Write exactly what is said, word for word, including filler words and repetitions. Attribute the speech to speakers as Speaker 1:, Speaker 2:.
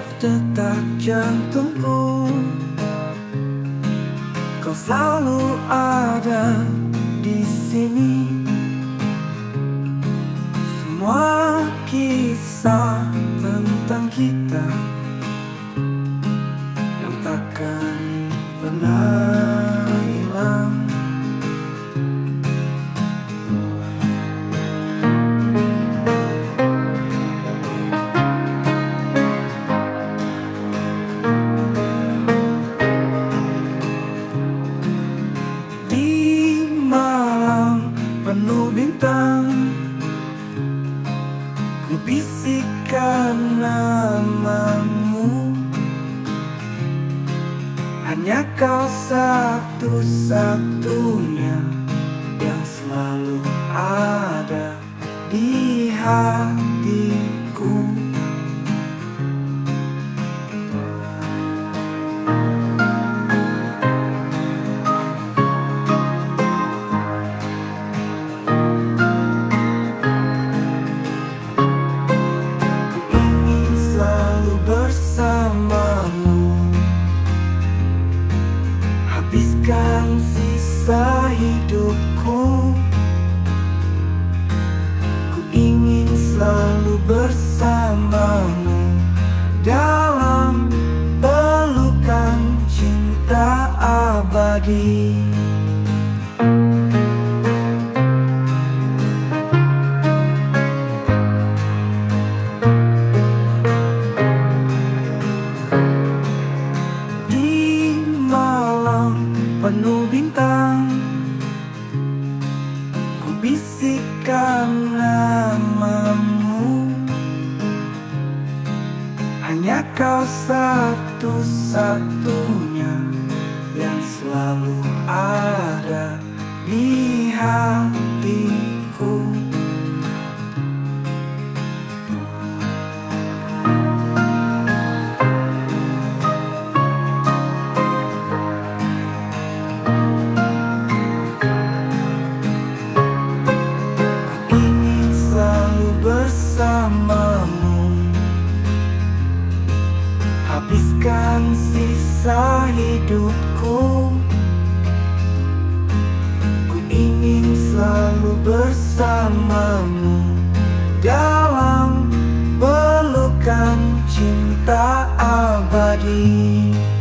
Speaker 1: detak jantungku. Kau selalu ada di sini. Semua kisah tentang kita yang takkan pernah hilang. Di malam penuh bintang, ku bisikkan namamu. Hanya kau satu-satunya yang selalu ada di hatiku. Habiskan sisa hidupku. Ku ingin selalu bersamamu dalam pelukan cinta abadi. Penuh bintang, ku bisikkan namamu. Hanya kau satu-satunya yang selalu ada di hatiku. Bersamamu, habiskan sisa hidupku. Ku ingin selalu bersamamu dalam pelukan cinta abadi.